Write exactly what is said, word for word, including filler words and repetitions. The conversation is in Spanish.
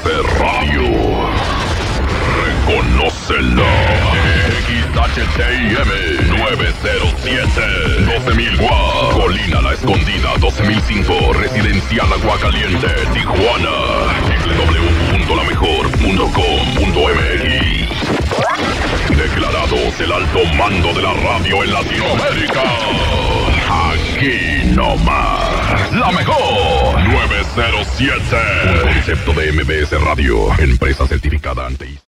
B S Radio. Reconócelo. X H T I M nueve cero siete, doce mil watts. Colina La Escondida doce mil cinco. Residencial Agua Caliente, Tijuana. w w w punto la mejor punto com punto m x. Declarados el alto mando de la radio en Latinoamérica. Aquí no más. La mejor nueve cero siete. Un concepto de M B S Radio. Empresa certificada ante